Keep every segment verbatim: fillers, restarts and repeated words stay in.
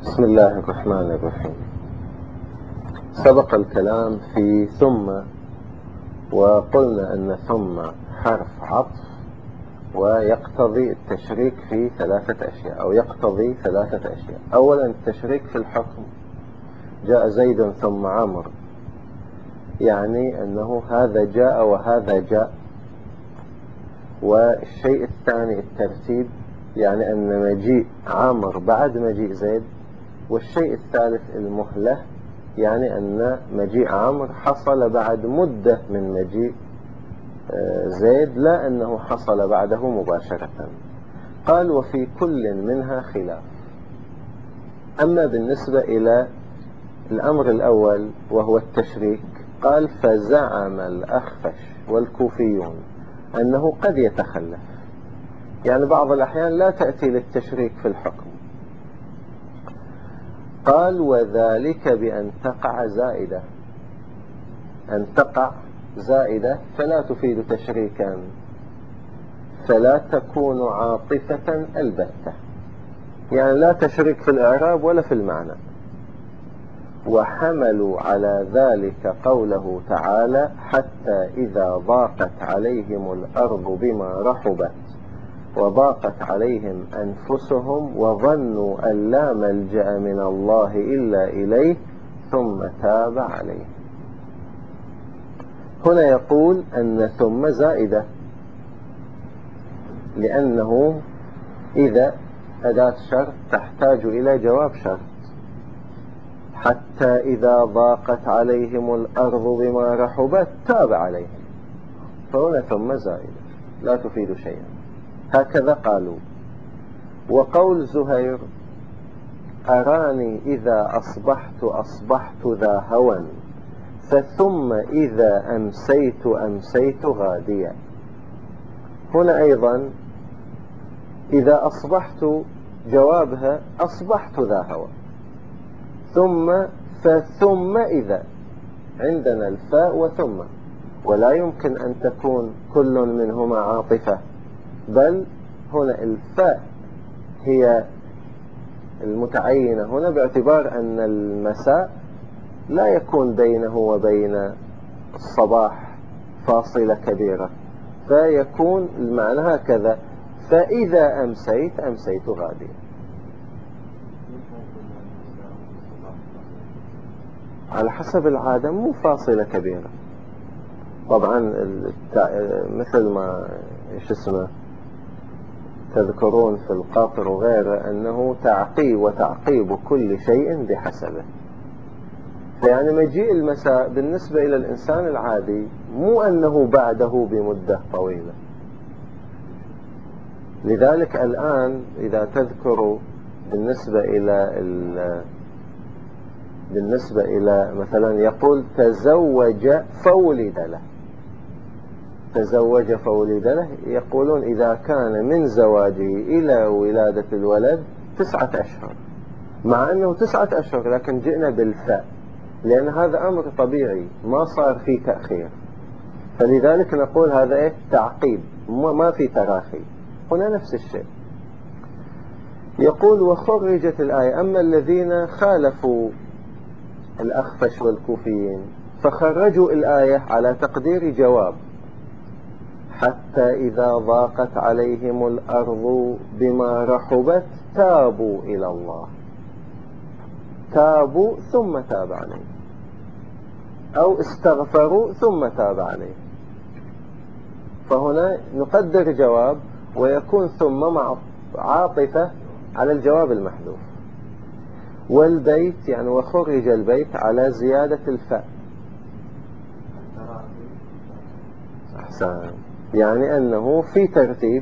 بسم الله الرحمن الرحيم. سبق الكلام في ثم، وقلنا أن ثم حرف عطف ويقتضي التشريك في ثلاثة أشياء أو يقتضي ثلاثة أشياء. أولا التشريك في الحكم، جاء زيد ثم عمرو، يعني أنه هذا جاء وهذا جاء. والشيء الثاني الترتيب، يعني أن مجيء عمرو بعد مجيء زيد. والشيء الثالث المهلة، يعني أن مجيء عمرو حصل بعد مدة من مجيء زيد، لا أنه حصل بعده مباشرة. قال وفي كل منها خلاف. أما بالنسبة إلى الأمر الأول وهو التشريك، قال فزعم الأخفش والكوفيون أنه قد يتخلف، يعني بعض الأحيان لا تأتي للتشريك في الحكم. قال وذلك بأن تقع زائدة، أن تقع زائدة فلا تفيد تشريكا، فلا تكون عاطفة البتة، يعني لا تشريك في الإعراب ولا في المعنى. وحملوا على ذلك قوله تعالى حتى إذا ضاقت عليهم الأرض بما رحبت وضاقت عليهم أنفسهم وظنوا أن لا ملجأ من الله إلا إليه ثم تاب عليهم. هنا يقول أن ثم زائدة، لأنه إذا أداة شرط تحتاج إلى جواب شرط. حتى إذا ضاقت عليهم الأرض بما رحبت تاب عليهم، فهنا ثم زائدة لا تفيد شيئا، هكذا قالوا. وقول زهير أراني إذا أصبحت أصبحت ذا هوى فثم إذا أمسيت أمسيت غاديا. هنا أيضا إذا أصبحت جوابها أصبحت ذا هوى، ثم فثم إذا، عندنا الفاء وثم، ولا يمكن أن تكون كل منهما عاطفة، بل هنا الفاء هي المتعينة هنا، باعتبار أن المساء لا يكون بينه وبين الصباح فاصلة كبيرة، فيكون المعنى هكذا فإذا أمسيت أمسيت غاديا. على حسب العادة مو فاصلة كبيرة طبعا، مثل ما ايش اسمه تذكرون في القاطر وغيره أنه تعقيب وتعقيب كل شيء بحسبه. يعني مجيء المساء بالنسبة إلى الإنسان العادي مو أنه بعده بمدة طويلة. لذلك الآن إذا تذكروا بالنسبة إلى بالنسبة إلى مثلا يقول تزوج فولد له، تزوج فولد له، يقولون إذا كان من زواجه إلى ولادة الولد تسعة أشهر، مع أنه تسعة أشهر لكن جئنا بالفاء، لأن هذا أمر طبيعي ما صار فيه تأخير، فلذلك نقول هذا إيه تعقيب، ما في تراخي. هنا نفس الشيء. يقول وخرجت الآية. أما الذين خالفوا الأخفش والكوفيين فخرجوا الآية على تقدير جواب حتى إذا ضاقت عليهم الأرض بما رحبت تابوا إلى الله، تابوا ثم تاب عليهم، أو استغفروا ثم تاب عليهم. فهنا نقدر جواب ويكون ثم مع عاطفة على الجواب المحذوف. والبيت يعني وخرج البيت على زيادة الفاء. أحسن، يعني أنه في ترتيب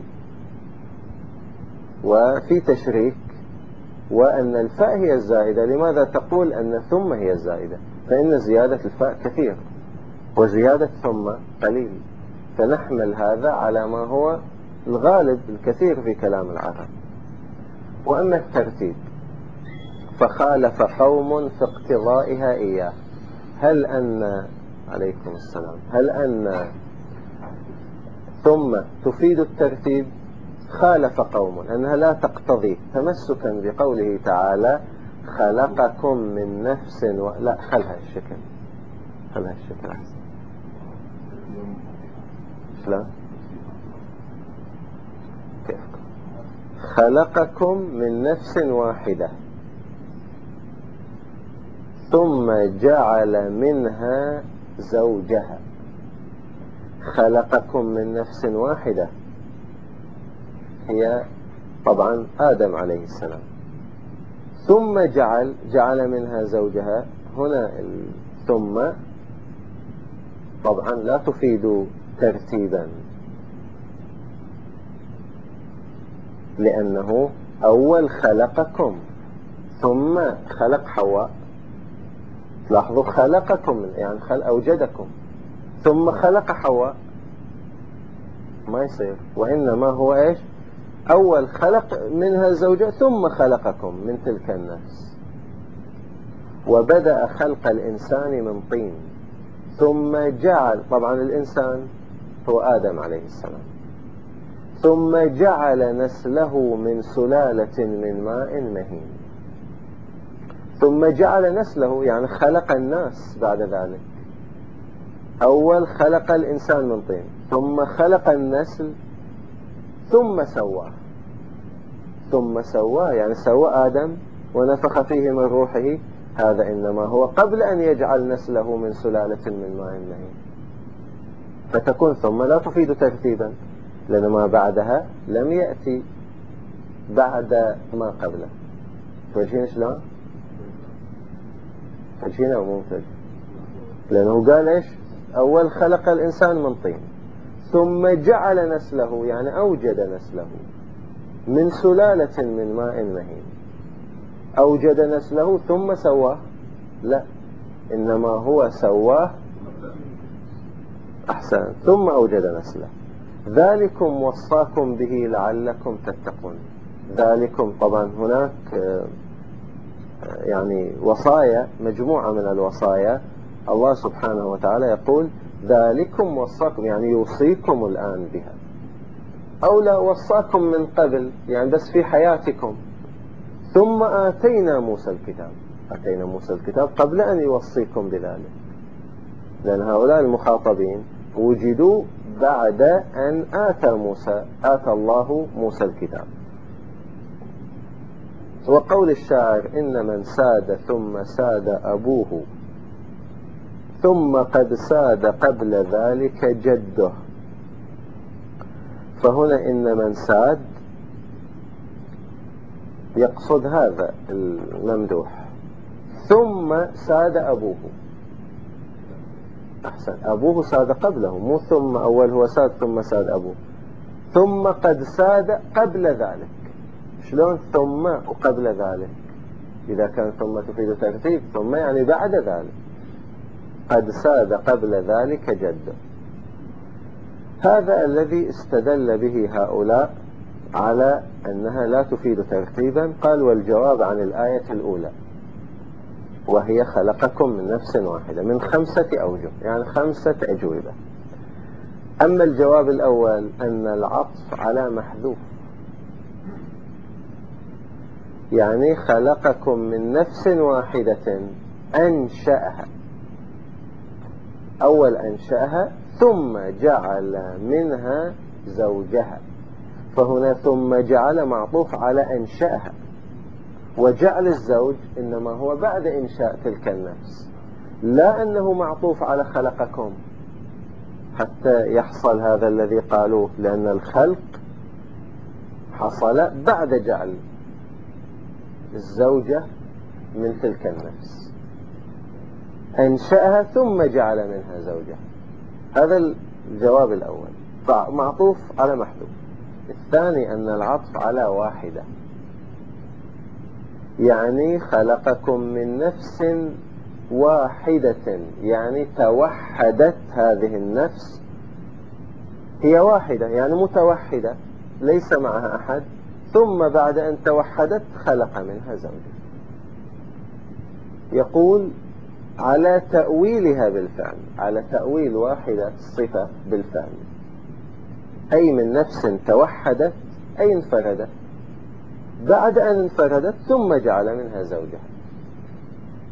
وفي تشريك، وأن الفاء هي الزائدة. لماذا تقول أن ثم هي الزائدة؟ فإن زيادة الفاء كثير وزيادة ثم قليل، فنحمل هذا على ما هو الغالب الكثير في كلام العرب. وأما الترتيب فخالف قوم في اقتضائها إياه. هل أن عليكم السلام هل أن ثم تفيد الترتيب؟ خالف قوم أنها لا تقتضي، تمسكا بقوله تعالى خلقكم من نفس و... لا خلها الشكل، خلها الشكل أحسن. شلون؟ كيف؟ خلقكم من نفس واحدة ثم جعل منها زوجها. خلقكم من نفس واحدة هي طبعا آدم عليه السلام، ثم جعل جعل منها زوجها. هنا ثم طبعا لا تفيد ترتيبا، لأنه أول خلقكم ثم خلق حواء. لاحظوا خلقكم يعني خلق أوجدكم ثم خلق حواء، ما يصير. وإنما هو إيش؟ أول خلق منها زوجة ثم خلقكم من تلك النفس. وبدأ خلق الإنسان من طين ثم جعل، طبعا الإنسان هو آدم عليه السلام، ثم جعل نسله من سلالة من ماء مهين. ثم جعل نسله يعني خلق الناس بعد ذلك. أول خلق الإنسان من طين ثم خلق النسل ثم سواه. ثم سواه يعني سوى آدم ونفخ فيه من روحه. هذا إنما هو قبل أن يجعل نسله من سلالة من ماء مهين. فتكون ثم لا تفيد ترتيبا، لأن ما بعدها لم يأتي بعد ما قبله. توجهين شلون؟ توجهين أو مو توجهين؟ لأنه قال إيش؟ أول خلق الإنسان من طين ثم جعل نسله يعني أوجد نسله من سلالة من ماء مهين. أوجد نسله ثم سواه؟ لا، إنما هو سواه أحسن ثم أوجد نسله. ذلكم وصاكم به لعلكم تتقون. ذلكم طبعا هناك يعني وصايا، مجموعة من الوصايا. الله سبحانه وتعالى يقول ذلكم وصاكم يعني يوصيكم الآن بها، أو لا وصاكم من قبل يعني بس في حياتكم. ثم آتينا موسى الكتاب، آتينا موسى الكتاب قبل أن يوصيكم بذلك، لأن هؤلاء المخاطبين وجدوا بعد أن آتى موسى آتى الله موسى الكتاب. وقول الشاعر إن من ساد ثم ساد أبوه ثم قد ساد قبل ذلك جده. فهنا إن من ساد يقصد هذا الممدوح، ثم ساد أبوه. أحسن، أبوه ساد قبله، مو ثم أول هو ساد ثم ساد أبوه. ثم قد ساد قبل ذلك. شلون ثم وقبل ذلك؟ إذا كان ثم تفيد ترتيب، ثم يعني بعد ذلك. قد ساد قبل ذلك جده. هذا الذي استدل به هؤلاء على أنها لا تفيد ترتيبا. قال والجواب عن الآية الأولى وهي خلقكم من نفس واحدة من خمسة أوجه، يعني خمسة أجوبة. أما الجواب الأول أن العطف على محذوف، يعني خلقكم من نفس واحدة أنشأها. أول أنشأها ثم جعل منها زوجها. فهنا ثم جعل معطوف على أنشأها، وجعل الزوج إنما هو بعد إنشاء تلك النفس، لا أنه معطوف على خلقكم حتى يحصل هذا الذي قالوه، لأن الخلق حصل بعد جعل الزوجة من تلك النفس. أنشأها ثم جعل منها زوجها. هذا الجواب الأول، معطوف على محذوف. الثاني أن العطف على واحدة، يعني خلقكم من نفس واحدة، يعني توحدت هذه النفس، هي واحدة يعني متوحدة ليس معها أحد، ثم بعد أن توحدت خلق منها زوجها. يقول على تأويلها بالفعل، على تأويل واحدة صفة بالفعل، أي من نفس توحدت أي انفردت، بعد أن انفردت ثم جعل منها زوجها.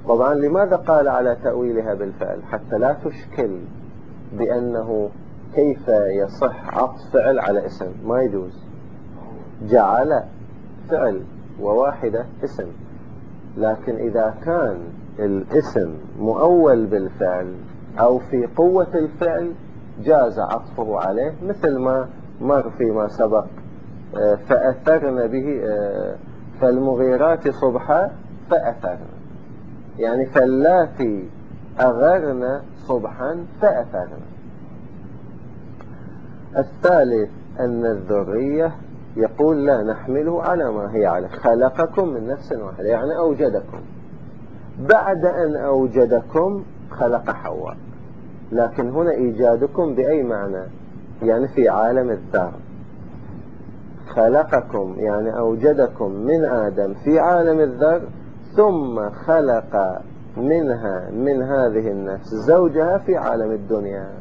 طبعا لماذا قال على تأويلها بالفعل؟ حتى لا تشكل بأنه كيف يصح عطف فعل على اسم، ما يجوز. جعل فعل وواحدة اسم، لكن إذا كان الاسم مؤول بالفعل أو في قوة الفعل جاز عطفه عليه، مثل ما مر فيما سبق فأثرن به، فالمغيرات صبحا فأثرن، يعني فاللاتي أغرن صبحا فأثرن. الثالث أن الذرية يقول لا نحمله على ما هي عليه، خلقكم من نفس واحدة يعني أوجدكم، بعد أن أوجدكم خلق حواء، لكن هنا إيجادكم بأي معنى؟ يعني في عالم الذر. خلقكم يعني أوجدكم من آدم في عالم الذر، ثم خلق منها من هذه النفس زوجها في عالم الدنيا.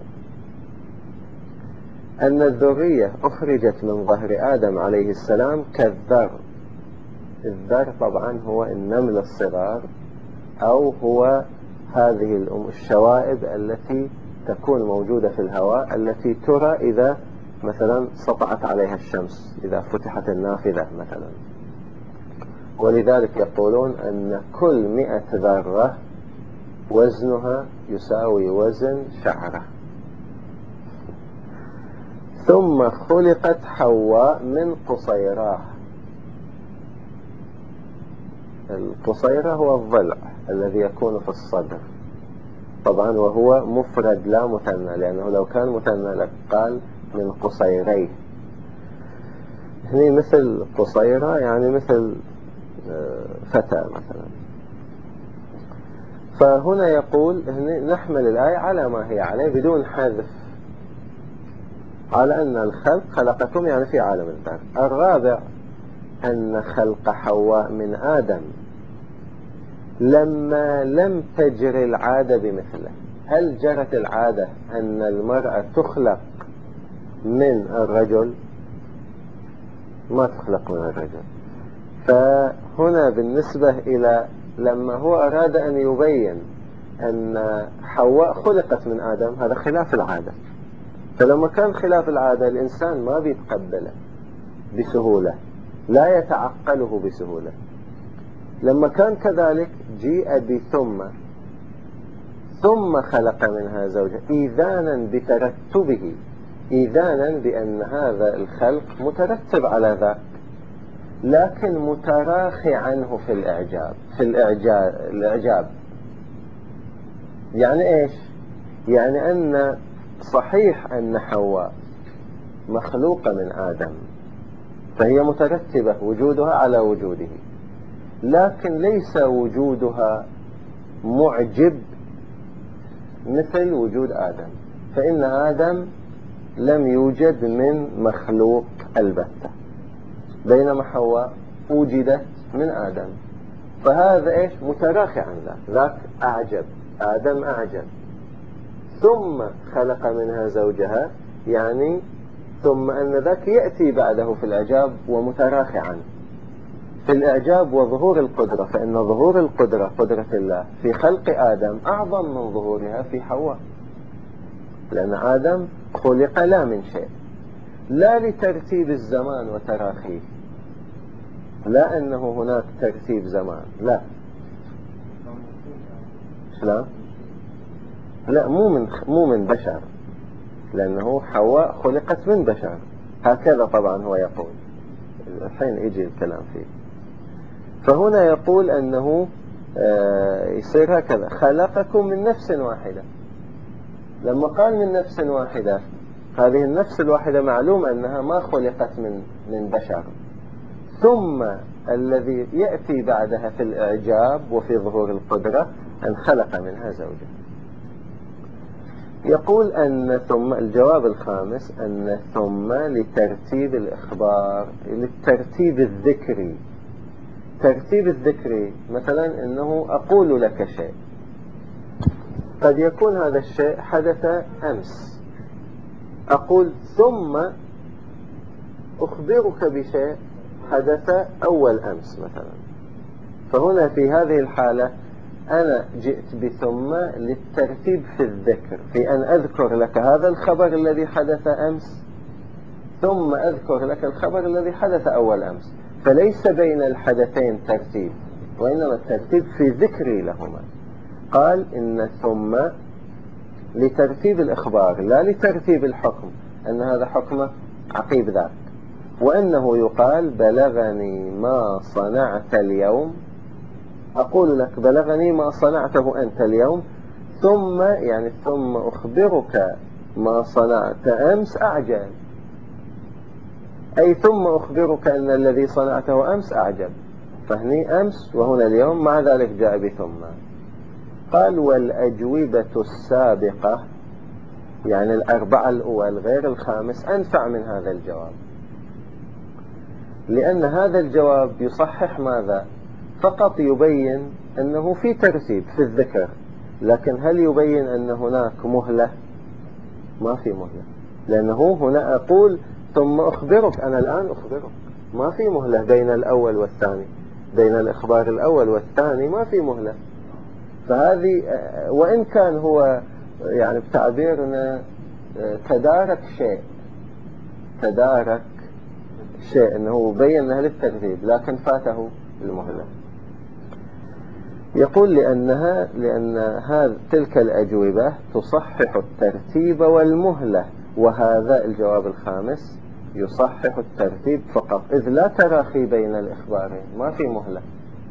أن الذرية أخرجت من ظهر آدم عليه السلام كالذر. الذر طبعا هو النمل الصغار، أو هو هذه الشوائب التي تكون موجودة في الهواء، التي ترى إذا مثلا سطعت عليها الشمس، إذا فتحت النافذة مثلا. ولذلك يقولون أن كل مئة ذرة وزنها يساوي وزن شعرة. ثم خلقت حواء من قصيراه. القصيرة هو الضلع الذي يكون في الصدر طبعا، وهو مفرد لا مثنى، لأنه لو كان مثنى لقال من قصيريه. هنا مثل قصيرة يعني مثل فتى مثلا. فهنا يقول هنا نحمل الآية على ما هي عليه بدون حذف، على أن الخلق خلقكم يعني في عالم الذر. الرابع أن خلق حواء من آدم لما لم تجر العادة بمثله. هل جرت العادة أن المرأة تخلق من الرجل؟ ما تخلق من الرجل. فهنا بالنسبة إلى لما هو أراد أن يبين أن حواء خلقت من آدم، هذا خلاف العادة. فلما كان خلاف العادة الإنسان ما بيتقبله بسهولة، لا يتعقله بسهولة. لما كان كذلك جيء بثم ثم خلق منها زوجها إيذانا بترتبه، إيذانا بأن هذا الخلق مترتب على ذاك، لكن متراخي عنه في الإعجاب في الإعجاب الإعجاب يعني إيش؟ يعني أن صحيح أن حواء مخلوقة من آدم، فهي مترتبة وجودها على وجوده، لكن ليس وجودها معجب مثل وجود آدم. فإن آدم لم يوجد من مخلوق البتة، بينما حواء وجدت من آدم، فهذا إيش؟ متراخي عن ذاك. ذاك أعجب، آدم أعجب، ثم خلق منها زوجها، يعني ثم أن ذاك يأتي بعده في الإعجاب ومتراخي عنه في الإعجاب وظهور القدرة. فإن ظهور القدرة قدرة الله في خلق آدم أعظم من ظهورها في حواء، لأن آدم خلق لا من شيء، لا لترتيب الزمان وتراخيه، لا أنه هناك ترتيب زمان، لا لا لا مو من مو من بشر، لأنه حواء خلقت من بشر، هكذا طبعا هو يقول. الحين يجي الكلام فيه. فهنا يقول أنه يصير هكذا، خلقكم من نفس واحدة. لما قال من نفس واحدة، هذه النفس الواحدة معلوم أنها ما خلقت من من بشر، ثم الذي يأتي بعدها في الإعجاب وفي ظهور القدرة أن خلق منها زوجها. يقول أن ثم الجواب الخامس أن ثم لترتيب الإخبار، للترتيب الذكري. ترتيب الذكري مثلا أنه أقول لك شيء، قد يكون هذا الشيء حدث أمس، أقول ثم أخبرك بشيء حدث أول أمس مثلا. فهنا في هذه الحالة أنا جئت بثم للترتيب في الذكر، في أن أذكر لك هذا الخبر الذي حدث أمس ثم أذكر لك الخبر الذي حدث أول أمس، فليس بين الحدثين ترتيب، وإنما الترتيب في ذكري لهما. قال إن ثم لترتيب الإخبار لا لترتيب الحكم، أن هذا حكمه عقيب ذاك، وأنه يقال بلغني ما صنعت اليوم، أقول لك بلغني ما صنعته أنت اليوم، ثم يعني ثم أخبرك ما صنعت أمس أعجل، أي ثم أخبرك أن الذي صنعته أمس أعجل، فهني أمس وهنا اليوم، مع ذلك جاء بثم. قال والأجوبة السابقة، يعني الأربعة الأول غير الخامس، أنفع من هذا الجواب، لأن هذا الجواب يصحح ماذا؟ فقط يبين أنه في ترتيب في الذكر، لكن هل يبين أن هناك مهلة؟ ما في مهلة، لأنه هنا أقول ثم أخبرك، أنا الآن أخبرك، ما في مهلة بين الأول والثاني، بين الإخبار الأول والثاني ما في مهلة. فهذه وإن كان هو يعني بتعبيرنا تدارك شيء، تدارك شيء أنه بين أنها للترتيب، لكن فاته المهلة. يقول لأنها لأن هذه تلك الأجوبة تصحح الترتيب والمهلة، وهذا الجواب الخامس يصحح الترتيب فقط، إذ لا تراخي بين الإخبارين، ما في مهلة.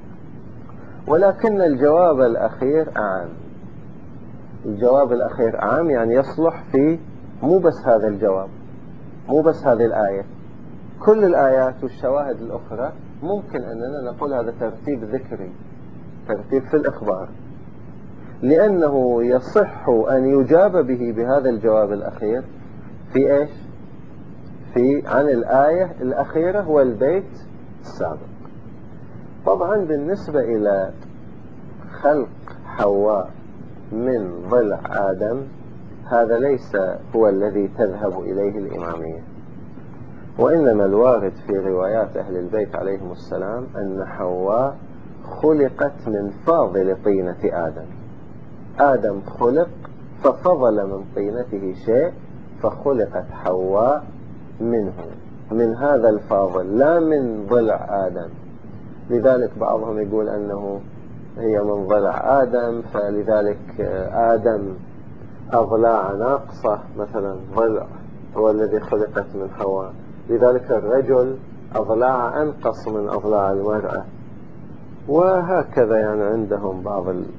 ولكن الجواب الأخير أعم، الجواب الأخير أعم، يعني يصلح في مو بس هذا الجواب، مو بس هذه الآية، كل الآيات والشواهد الأخرى ممكن أننا نقول هذا ترتيب ذكري، ترتيب في الإخبار، لأنه يصح أن يجاب به بهذا الجواب الأخير في إيش؟ في عن الآية الأخيرة والبيت السابق. طبعا بالنسبة إلى خلق حواء من ضلع آدم، هذا ليس هو الذي تذهب إليه الإمامية، وإنما الوارد في روايات أهل البيت عليهم السلام أن حواء خلقت من فاضل طينة آدم، آدم خلق ففضل من طينته شيء، فخلقت حواء منه، من هذا الفاضل، لا من ضلع آدم. لذلك بعضهم يقول أنه هي من ضلع آدم، فلذلك آدم أضلاع ناقصة، مثلا ضلع هو الذي خلقت من حواء، لذلك الرجل أضلاع أنقص من أضلاع المرأة، وهكذا يعني عندهم بعض ال...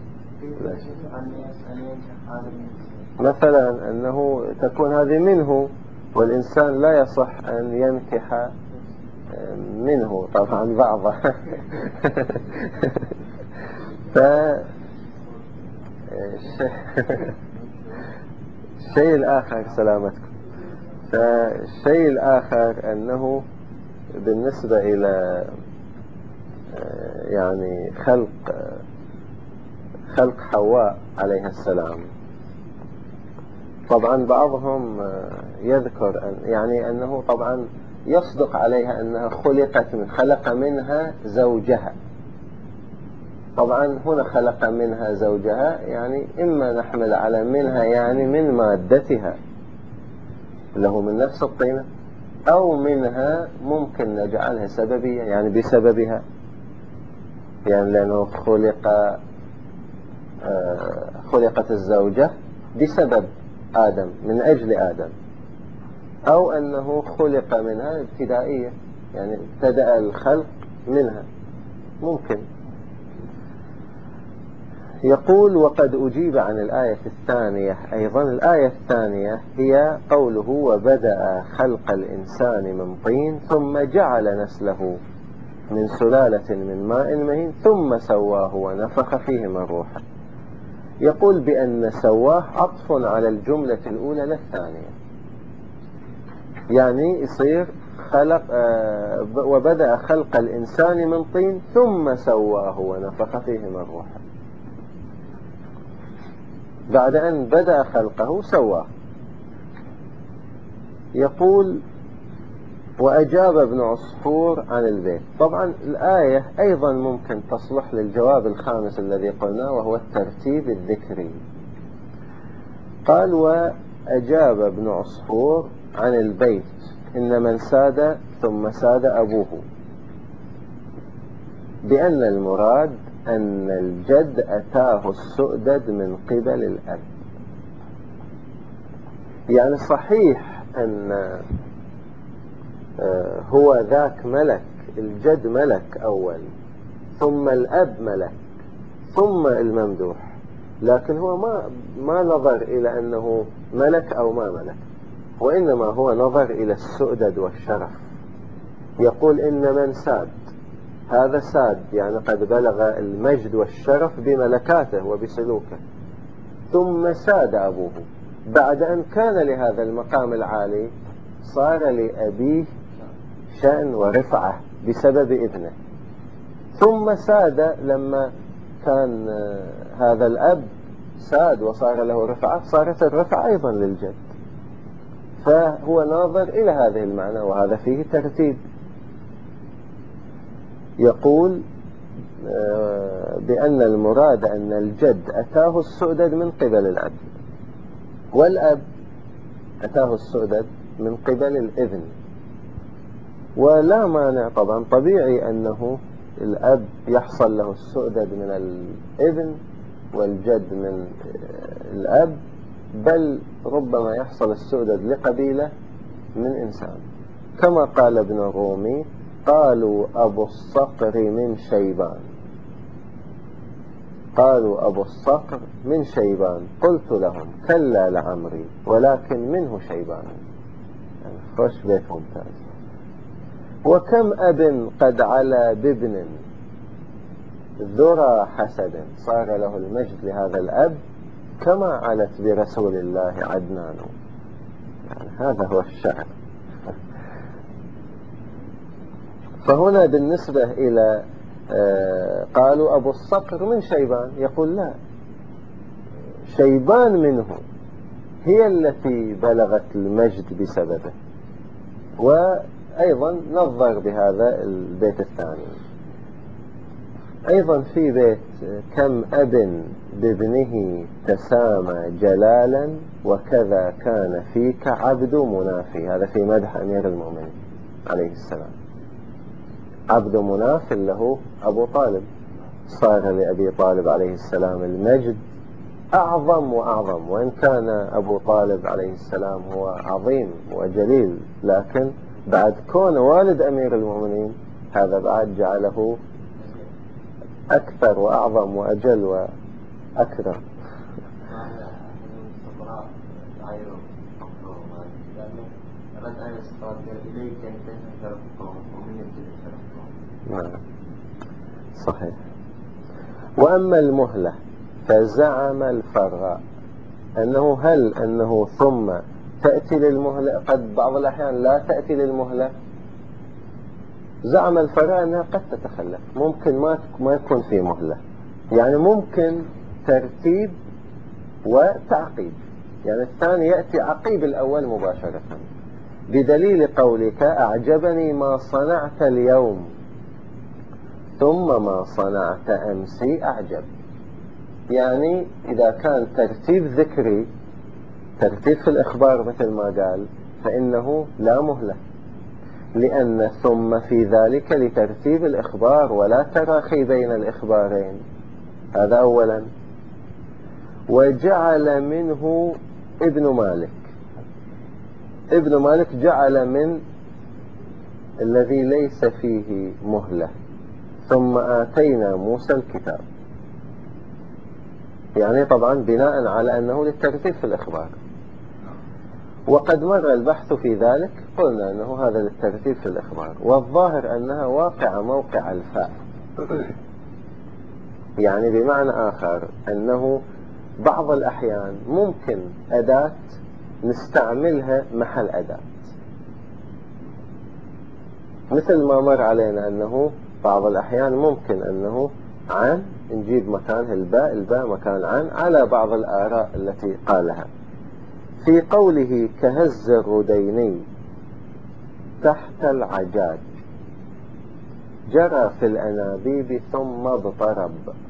مثلا أنه تكون هذه منه، والإنسان لا يصح أن ينكح منه طبعا بعضه. ف الشيء الآخر سلامتكم، فالشيء الآخر أنه بالنسبة إلى يعني خلق خلق حواء عليها السلام، طبعا بعضهم يذكر أن يعني أنه طبعا يصدق عليها أنها خلقت من خلق منها زوجها. طبعا هنا خلق منها زوجها، يعني إما نحمل على منها يعني من مادتها له من نفس الطينة، أو منها ممكن نجعلها سببية، يعني بسببها، يعني لأنه خلق خلقت الزوجة بسبب آدم، من أجل آدم، أو أنه خلق منها ابتدائية، يعني ابتدأ الخلق منها، ممكن. يقول وقد أجيب عن الآية الثانية أيضا. الآية الثانية هي قوله وبدأ خلق الإنسان من طين ثم جعل نسله من سلالة من ماء مهين ثم سواه ونفخ فيه من روحه. يقول بأن سواه عطف على الجملة الأولى للثانية، يعني يصير خلق آه وبدأ خلق الإنسان من طين ثم سواه ونفخ فيه من روحه، بعد أن بدأ خلقه سواه. يقول وأجاب ابن عصفور عن البيت. طبعا الآية أيضا ممكن تصلح للجواب الخامس الذي قلنا، وهو الترتيب الذكري. قال: وأجاب ابن عصفور عن البيت إن من ساد ثم ساد أبوه، بأن المراد أن الجد أتاه السؤدد من قبل الأب. يعني صحيح أن هو ذاك ملك، الجد ملك أول، ثم الأب ملك، ثم الممدوح، لكن هو ما ما نظر إلى أنه ملك أو ما ملك، وإنما هو نظر إلى السؤدد والشرف. يقول إن من ساد، هذا ساد يعني قد بلغ المجد والشرف بملكاته وبسلوكه، ثم ساد أبوه بعد أن كان لهذا المقام العالي، صار لأبيه شأن ورفعة بسبب ابنه، ثم ساد لما كان هذا الأب ساد وصار له رفعة، صارت الرفعة أيضا للجد. فهو ناظر إلى هذه المعنى، وهذا فيه ترتيب. يقول بأن المراد أن الجد أتاه السؤدد من قبل الأب، والأب أتاه السؤدد من قبل الابن. ولا مانع طبعا، طبيعي أنه الأب يحصل له السؤدد من الابن والجد من الأب، بل ربما يحصل السؤدد لقبيلة من إنسان، كما قال ابن الرومي: قالوا أبو الصقر من شيبان، قالوا أبو الصقر من شيبان، قلت لهم كلا لعمري ولكن منه شيبان. يعني خوش بيت ممتاز. وكم أب قد علا بابن ذرى حسد، صار له المجد لهذا الأب كما علت برسول الله عدنان. يعني هذا هو الشعر. فهنا بالنسبة إلى آه قالوا أبو الصقر من شيبان، يقول لا، شيبان منه هي التي بلغت المجد بسببه. وأيضا نظر بهذا البيت الثاني. أيضا في بيت: كم أب بابنه تسامى جلالا وكذا كان فيك عبد منافي. هذا في مدح أمير المؤمنين عليه السلام. عبد مناف له أبو طالب، صار لأبي طالب عليه السلام المجد أعظم وأعظم، وإن كان أبو طالب عليه السلام هو عظيم وجليل، لكن بعد كون والد أمير المؤمنين هذا بعد جعله أكثر وأعظم وأجل وأكثر. نعم صحيح. وأما المهلة فزعم الفراء أنه هل أنه ثم تأتي للمهلة، قد بعض الأحيان لا تأتي للمهلة. زعم الفراء أنها قد تتخلف، ممكن ما ما يكون في مهلة، يعني ممكن ترتيب وتعقيب، يعني الثاني يأتي عقيب الأول مباشرة، بدليل قولك أعجبني ما صنعت اليوم ثم ما صنعت أمسي أعجب. يعني إذا كان ترتيب ذكري، ترتيب في الإخبار مثل ما قال، فإنه لا مهلة، لأن ثم في ذلك لترتيب الإخبار ولا تراخي بين الإخبارين. هذا أولا. وجعل منه ابن مالك، ابن مالك جعل من الذي ليس فيه مهلة ثم آتينا موسى الكتاب، يعني طبعا بناء على أنه للترتيب في الإخبار. وقد مر البحث في ذلك، قلنا أنه هذا للترتيب في الإخبار، والظاهر أنها واقع موقع الفاء. يعني بمعنى آخر أنه بعض الأحيان ممكن أداة نستعملها محل أداة، مثل ما مر علينا أنه بعض الأحيان ممكن أنه عن نجيب مكانها الباء، الباء مكان عن، على بعض الآراء التي قالها. في قوله كهز الرديني تحت العجاج جرى في الأنابيب ثم اضطرب.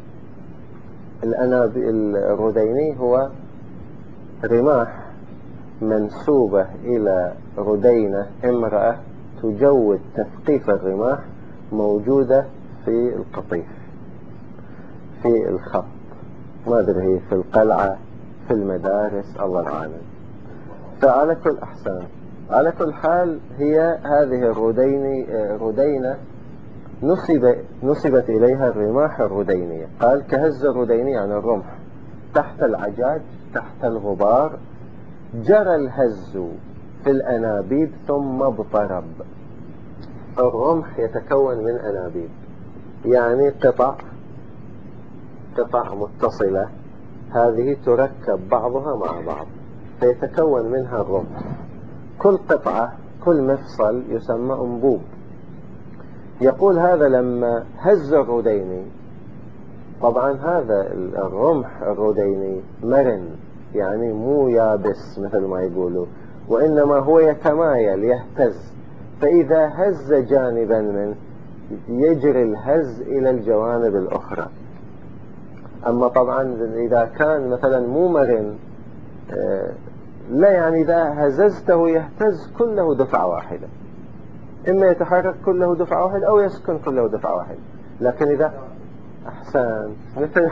الأنابيب الرديني هو رماح منسوبة إلى ردينة امرأة تجود تثقيف الرماح، موجودة في القطيف، في الخط، ما أدري هي في القلعة، في المدارس، الله أعلم. فعلى كل أحسان، على كل حال هي هذه الرديني ردينة نسب نسبت إليها الرماح الردينية. قال كهز الرديني يعني الرمح تحت العجاج تحت الغبار، جرى الهز في الأنابيب ثم اضطرب. الرمح يتكون من أنابيب، يعني قطع قطع متصلة، هذه تركب بعضها مع بعض فيتكون منها الرمح. كل قطعة كل مفصل يسمى أنبوب. يقول هذا لما هز الرديني، طبعا هذا الرمح الرديني مرن، يعني مو يابس مثل ما يقولوا، وإنما هو يتمايل يهتز، فإذا هز جانبا منه يجري الهز إلى الجوانب الأخرى. أما طبعا إذا كان مثلا مو مرن لا، يعني إذا هززته يهتز كله دفعة واحدة، إما يتحرك كله دفعة واحدة أو يسكن كله دفعة واحدة. لكن إذا أحسن مثل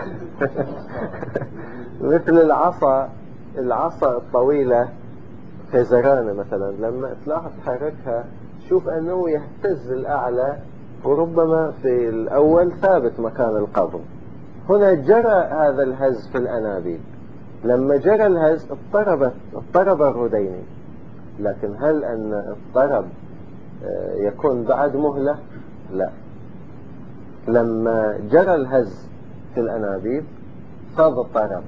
مثل العصا العصا الطويلة فزرانة مثلا، لما تلاحظ تحركها شوف أنه يهتز الأعلى وربما في الأول ثابت مكان القبض. هنا جرى هذا الهز في الأنابيب، لما جرى الهز اضطربت اضطرب الرديني. لكن هل أن الضرب يكون بعد مهلة؟ لا، لما جرى الهز في الأنابيب فاضطرب،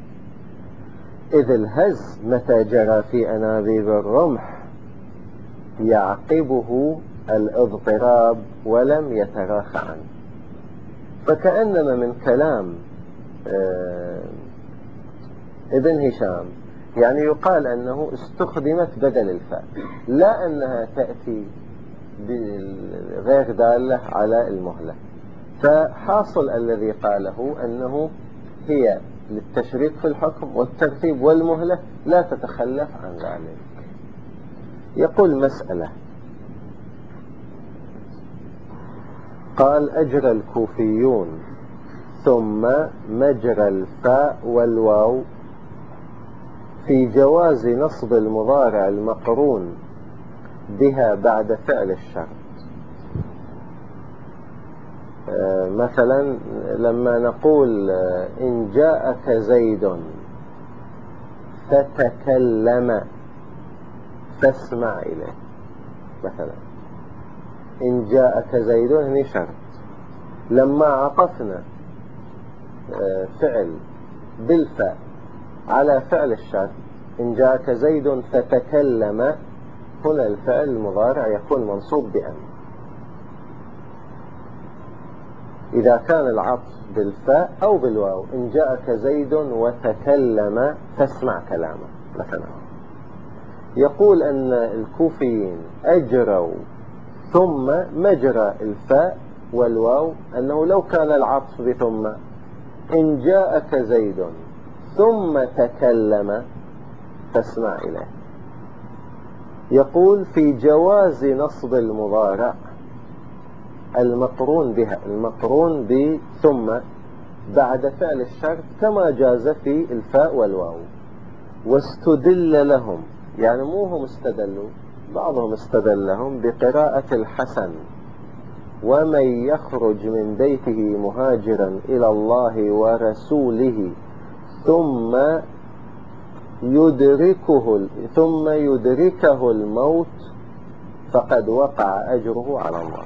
إذ الهز متى جرى في أنابيب الرمح يعقبه الاضطراب ولم يتراخى عنه. فكأنما من كلام ابن هشام يعني يقال أنه استخدمت بدل الفاء، لا أنها تأتي غير دالة على المهلة. فحاصل الذي قاله أنه هي للتشريك في الحكم والترتيب والمهلة لا تتخلف عن ذلك. يقول مسألة، قال أجرى الكوفيون ثم مجرى الفاء والواو في جواز نصب المضارع المقرون بها بعد فعل الشرط. آه مثلا لما نقول آه إن جاءك زيد فتكلم فاسمع إليه، مثلا إن جاءك زيد هنا شرط، لما عطفنا آه فعل بالفاء على فعل الشرط إن جاءك زيد فتكلم، هنا الفعل المضارع يكون منصوب بأن. إذا كان العطف بالفاء أو بالواو، إن جاءك زيد وتكلم فاسمع كلامه مثلا. يقول أن الكوفيين أجروا ثم مجرى الفاء والواو، أنه لو كان العطف بثم إن جاءك زيد ثم تكلم فاسمع إليه. يقول في جواز نصب المضارع المقرون بها المقرون بثم بعد فعل الشرط كما جاز في الفاء والواو. واستدل لهم، يعني مو هم استدلوا، بعضهم استدل لهم بقراءة الحسن ومن يخرج من بيته مهاجرا إلى الله ورسوله ثم يدركه ثم يدركه الموت فقد وقع أجره على الله.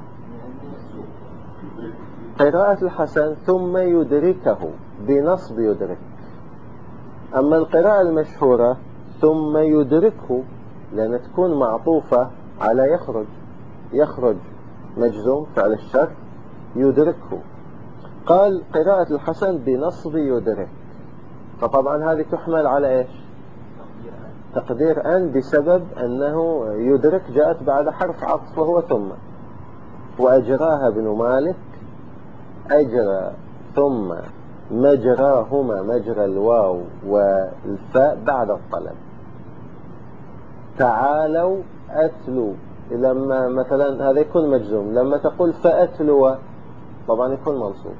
قراءة الحسن ثم يدركه بنصب يدرك. أما القراءة المشهورة ثم يدركه، لأن تكون معطوفة على يخرج، يخرج مجزوم فعل الشرط يدركه. قال قراءة الحسن بنصب يدرك، فطبعا هذه تحمل على إيش؟ تقدير أن بسبب أنه يدرك جاءت بعد حرف عطف وهو ثم، وأجراها ابن مالك أجرى ثم مجراهما مجرى الواو والفاء بعد الطلب. تعالوا أتلو، لما مثلا هذا يكون مجزوم، لما تقول فأتلو طبعا يكون منصوب.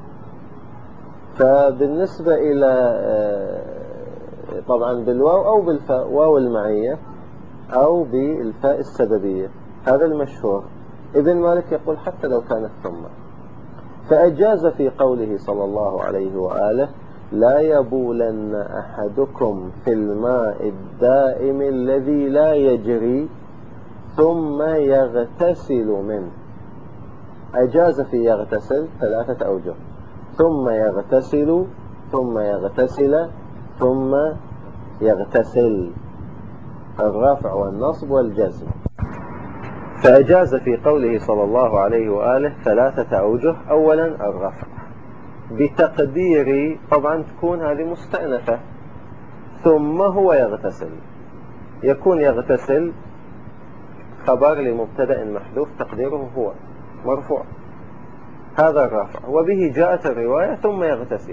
فبالنسبة إلى طبعا بالواو أو بالفاء، واو المعية أو بالفاء السببية، هذا المشهور. ابن مالك يقول حتى لو كانت ثم. فأجاز في قوله صلى الله عليه وآله لا يبولن أحدكم في الماء الدائم الذي لا يجري ثم يغتسل منه. أجاز في يغتسل ثلاثة أوجه: ثم يغتسل، ثم يغتسل، ثم يغتسل، الرفع والنصب والجزم. فأجاز في قوله صلى الله عليه وآله ثلاثة أوجه. أولا الرفع بتقدير، طبعا تكون هذه مستأنفة، ثم هو يغتسل، يكون يغتسل خبر لمبتدأ محذوف تقديره هو مرفوع، هذا الرفع، وبه جاءت الرواية ثم يغتسل.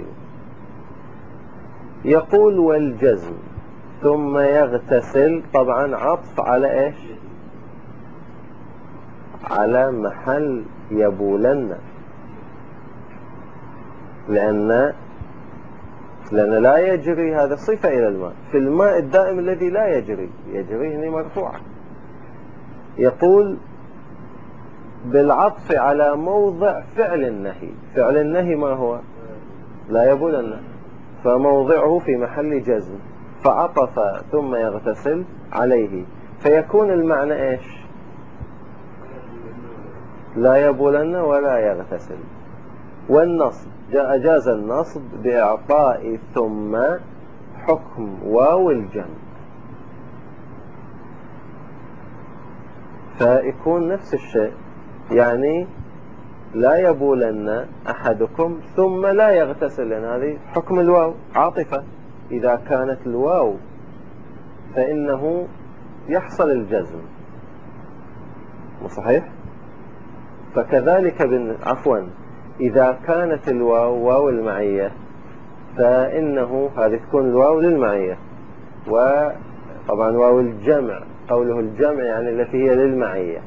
يقول والجزم ثم يغتسل طبعا عطف على ايش؟ على محل يبولن، لأن لأن لا يجري هذا صفة إلى الماء، في الماء الدائم الذي لا يجري، يجري هنا مرفوعة. يقول بالعطف على موضع فعل النهي، فعل النهي ما هو؟ لا يبولن، فموضعه في محل جزم، فعطف ثم يغتسل عليه، فيكون المعنى ايش؟ لا يبولن ولا يغتسل. والنصب جاء جاز النصب بإعطاء ثم حكم واو الجمع، فيكون نفس الشيء، يعني لا يبولن أحدكم ثم لا يغتسل، لأن هذه حكم الواو عاطفة، إذا كانت الواو فإنه يحصل الجزم، صحيح؟ فكذلك بن... عفوا إذا كانت الواو واو المعية فإنه هذه تكون الواو للمعية، وطبعا واو الجمع قوله الجمع يعني التي هي للمعية،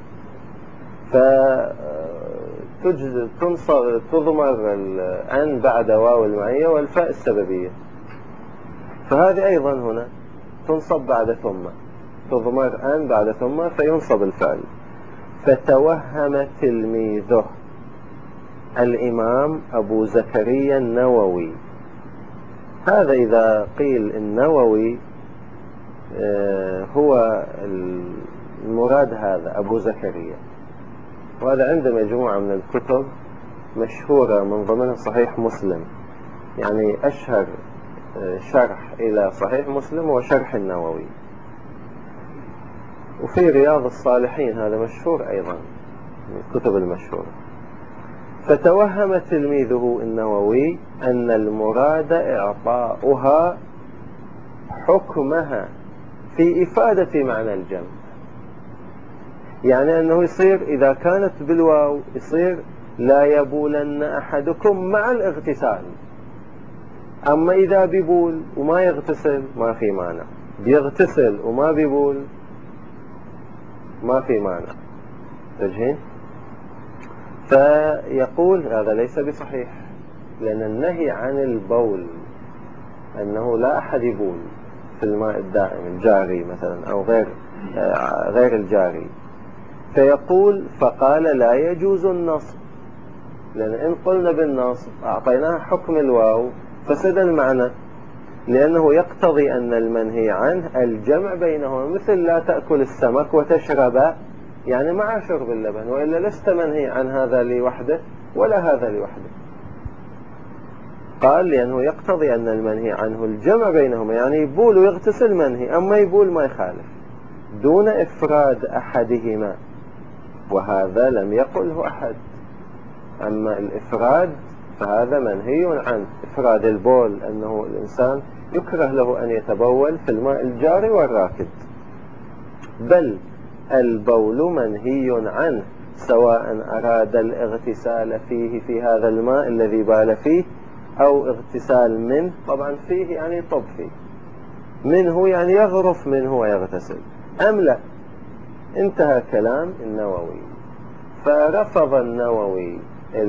فتجز تنصب تضمر أن بعد واو المعية والفاء السببية، فهذه أيضا هنا تنصب بعد ثم، تضمر أن بعد ثم فينصب الفعل. فتوهم تلميذه الإمام أبو زكريا النووي، هذا إذا قيل النووي هو المراد هذا أبو زكريا، وهذا عند مجموعة من الكتب مشهورة من ضمنها صحيح مسلم، يعني أشهر شرح إلى صحيح مسلم هو شرح النووي، وفي رياض الصالحين هذا مشهور أيضا من الكتب المشهورة. فتوهم تلميذه النووي أن المراد إعطاؤها حكمها في إفادة معنى الجمع، يعني أنه يصير إذا كانت بالواو يصير لا يبولن أحدكم مع الاغتسال، أما إذا بيبول وما يغتسل ما في مانع، بيغتسل وما بيبول ما في مانع، تجهين. فيقول هذا ليس بصحيح، لأن النهي عن البول أنه لا أحد يبول في الماء الدائم الجاري مثلا أو غير غير الجاري. فيقول فقال لا يجوز النصب، لأن إن قلنا بالنصب أعطيناه حكم الواو فسد المعنى، لأنه يقتضي أن المنهي عنه الجمع بينهما، مثل لا تأكل السمك وتشرب، يعني مع شرب اللبن، وإلا لست منهي عن هذا لوحده ولا هذا لوحده. قال لأنه يقتضي أن المنهي عنه الجمع بينهما، يعني يبول ويغتسل منهي، أما يبول ما يخالف، دون إفراد أحدهما، وهذا لم يقله أحد. أما الإفراد فهذا منهي عنه، إفراد البول أنه الإنسان يكره له أن يتبول في الماء الجاري والراكد، بل البول منهي عنه، سواء أراد الاغتسال فيه في هذا الماء الذي بال فيه أو اغتسال منه. طبعا فيه يعني طب فيه، منه يعني يغرف منه ويغتسل، أم لا. انتهى كلام النووي. فرفض النووي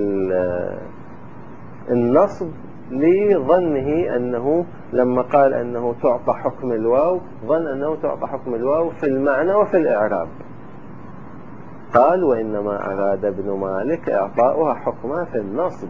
النصب لظنه أنه لما قال أنه تعطى حكم الواو، ظن أنه تعطى حكم الواو في المعنى وفي الإعراب. قال وإنما أراد ابن مالك إعطاؤها حكمها في النصب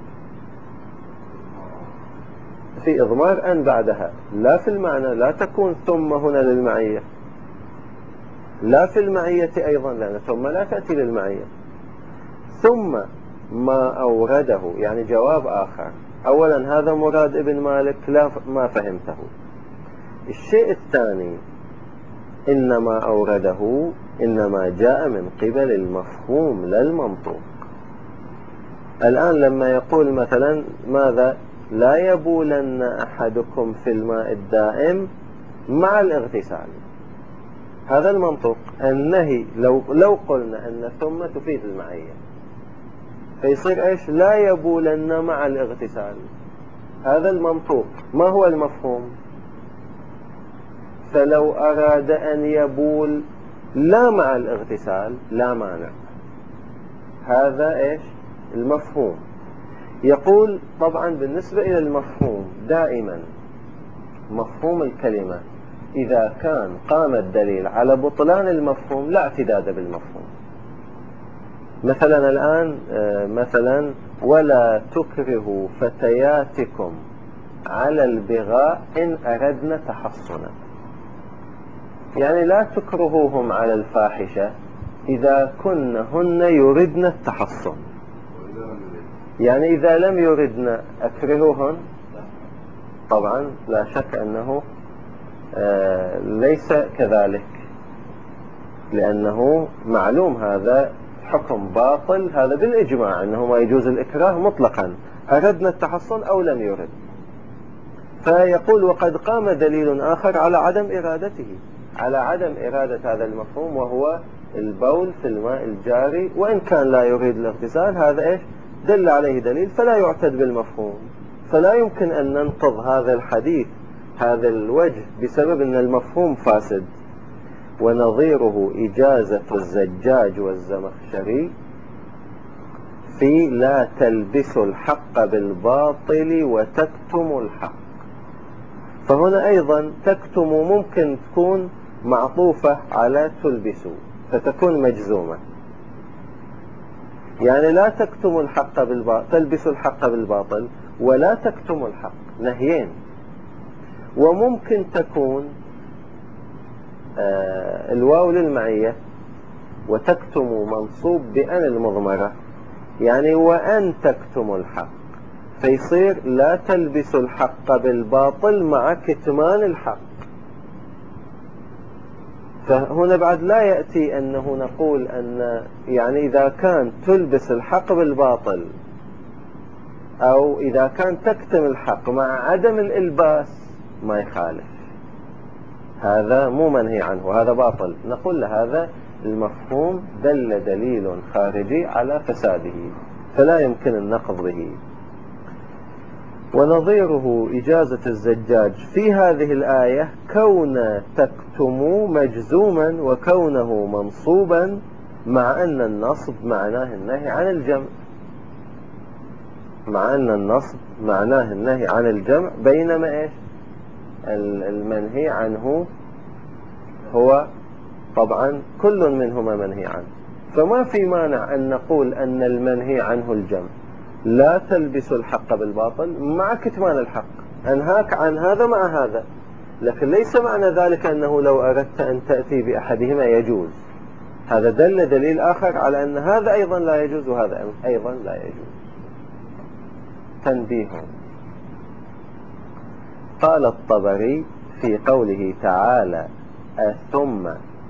في إضمار أن بعدها، لا في المعنى، لا تكون ثم هنا للمعية، لا في المعية أيضا، لأن ثم لا تأتي للمعية. ثم ما أورده يعني جواب آخر. أولا هذا مراد ابن مالك، لا ما فهمته. الشيء الثاني إنما أورده إنما جاء من قبل المفهوم لا المنطوق. الآن لما يقول مثلا ماذا؟ لا يبولن أحدكم في الماء الدائم مع الاغتسال، هذا المنطوق. النهي لو, لو قلنا أن ثم تفيد المعية، فيصير إيش؟ لا يبولن مع الاغتسال، هذا المنطوق. ما هو المفهوم؟ فلو أراد أن يبول لا مع الاغتسال لا مانع، هذا إيش؟ المفهوم. يقول طبعا بالنسبة إلى المفهوم دائما مفهوم الكلمة إذا كان قام الدليل على بطلان المفهوم لا اعتداد بالمفهوم. مثلا الآن مثلا ولا تكرهوا فتياتكم على البغاء إن أردنا تحصنا، يعني لا تكرهوهم على الفاحشة إذا كنهن يردن التحصن. يعني إذا لم يردن أكرهوهن، طبعا لا شك أنه آه ليس كذلك، لأنه معلوم هذا حكم باطل، هذا بالإجماع أنه ما يجوز الإكراه مطلقا، أردنا التحصن أو لم يرد. فيقول وقد قام دليل آخر على عدم إرادته، على عدم إرادة هذا المفهوم، وهو البول في الماء الجاري، وإن كان لا يريد الاغتسال، هذا إيش؟ دل عليه دليل، فلا يعتد بالمفهوم. فلا يمكن أن ننقض هذا الحديث هذا الوجه بسبب أن المفهوم فاسد. ونظيره إجازة الزجاج والزمخشري في لا تلبسوا الحق بالباطل وتكتموا الحق. فهنا أيضا تكتم ممكن تكون معطوفة على تلبسوا فتكون مجزومة، يعني لا تكتموا الحق بالباطل، تلبسوا الحق بالباطل ولا تكتموا الحق، نهيين. وممكن تكون آه الواو للمعية وتكتموا منصوب بأن المضمرة، يعني وأن تكتموا الحق، فيصير لا تلبسوا الحق بالباطل مع كتمان الحق. فهنا بعد لا يأتي أنه نقول أن يعني إذا كان تلبس الحق بالباطل أو إذا كان تكتم الحق مع عدم الإلباس ما يخالف، هذا مو منهي عنه، هذا باطل. نقول هذا المفهوم دل دليل خارجي على فساده فلا يمكن النقض به. ونظيره إجازة الزجاج في هذه الآية كون تكتموا مجزوما وكونه منصوبا، مع أن النصب معناه النهي عن الجمع، مع أن النصب معناه النهي عن الجمع، بينما إيش المنهي عنه هو طبعا كل منهما منهي عنه. فما في مانع أن نقول أن المنهي عنه الجمع، لا تلبسوا الحق بالباطل مع كتمان الحق، أنهاك عن هذا مع هذا، لكن ليس معنى ذلك أنه لو أردت أن تأتي بأحدهما يجوز. هذا دل دليل آخر على أن هذا أيضا لا يجوز وهذا أيضا لا يجوز. تنبيه: قال الطبري في قوله تعالى ثم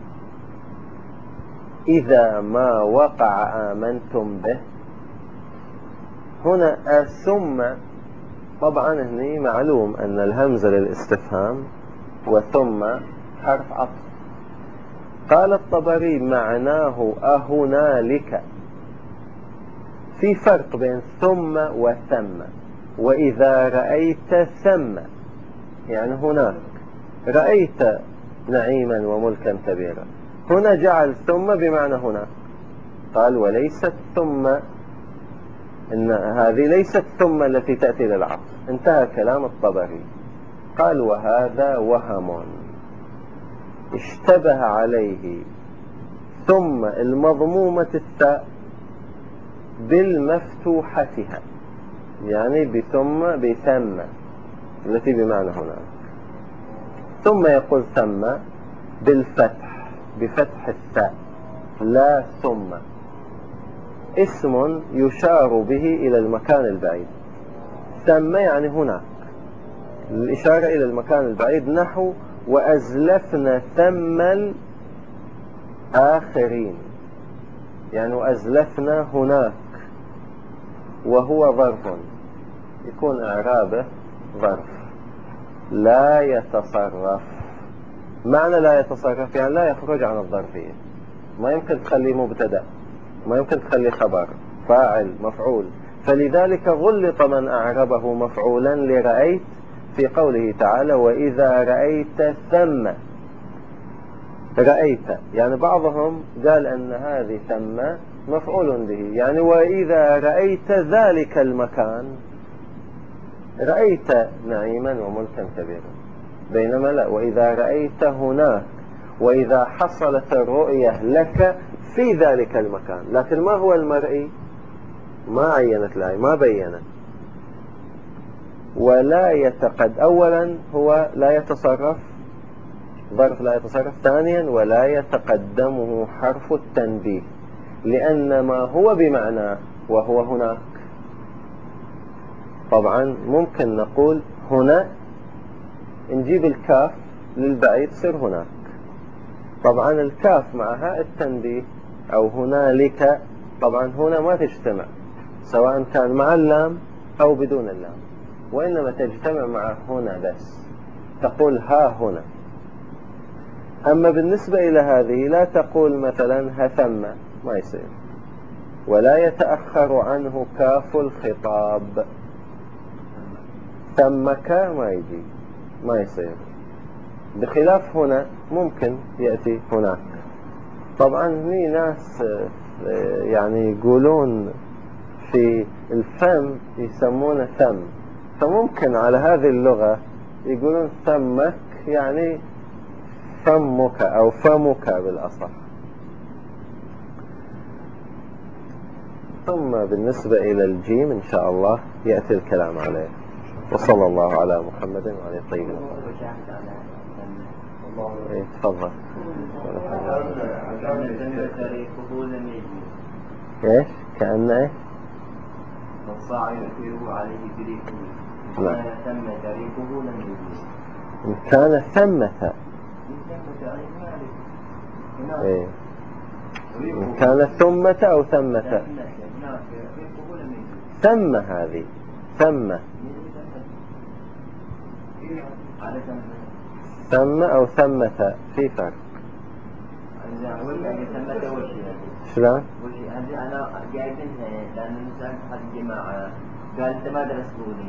إذا ما وقع آمنتم به، هنا ثم طبعا هني معلوم أن الهمزة للاستفهام وثم حرف عطف. قال الطبري معناه أهنالك. في فرق بين ثم وثم. وإذا رأيت ثم يعني هناك رأيت نعيما وملكا كبيرا. هنا جعل ثم بمعنى هناك. قال وليست ثم، إن هذه ليست ثم التي تأتي للعطف. انتهى كلام الطبري. قال وهذا وهم اشتبه عليه ثم المضمومة الثاء بالمفتوحتها، يعني بثم بثم التي بمعنى هناك. ثم يقول ثم بالفتح بفتح الثاء لا ثم. اسم يشار به إلى المكان البعيد. ثم يعني هناك، الإشارة إلى المكان البعيد. نحو وأزلفنا ثم الآخرين، يعني وأزلفنا هناك، وهو ظرف يكون إعرابه ظرف لا يتصرف. معنى لا يتصرف يعني لا يخرج عن الظرفية. ما يمكن تخليه مبتدأ، ما يمكن تخليه خبر، فاعل، مفعول. فلذلك غلط من أعربه مفعولا لرأيت في قوله تعالى وإذا رأيت ثم. رأيت يعني بعضهم قال أن هذه ثم مفعول به، يعني وإذا رأيت ذلك المكان رأيت نعيما وملكا كبيرا. بينما لا، وإذا رأيت هناك، وإذا حصلت الرؤية لك في ذلك المكان. لكن ما هو المرئي؟ ما عينت الآية، ما بينت. ولا يتقد، أولا هو لا يتصرف، ظرف لا يتصرف. ثانيا ولا يتقدمه حرف التنبيه، لأن ما هو بمعناه وهو هناك. طبعا ممكن نقول هنا نجيب الكاف للبعيد تصير هناك. طبعا الكاف مع هاء التنبيه أو هنالك، طبعا هنا ما تجتمع سواء كان مع اللام أو بدون اللام، وإنما تجتمع مع هنا بس، تقول ها هنا. أما بالنسبة إلى هذه لا تقول مثلا هثم، ما يصير. ولا يتأخر عنه كاف الخطاب. ثمك ما يجي، ما يصير. بخلاف هنا ممكن يأتي هناك. طبعا هني ناس يعني يقولون في الفم يسمونه ثم، فممكن على هذه اللغة يقولون ثمك يعني فمك أو فمك بالأصح. ثم بالنسبة إلى الجيم إن شاء الله يأتي الكلام عليه. وصلى الله على محمد وعلى الطيبين الطاهرين. إيه تفضل. ايش كأن ايش والصاع يؤثره عليه بريقه. لا. كان ثم طريقه لم يجوز. إن كان ثمة إيه. إن كان ثمة أو ثمة ثم، هذه ثم ثم أو ثمة في فرق. شلون؟ أنا جايبينها لأن نسأل حد جماعة قال أنت ما درست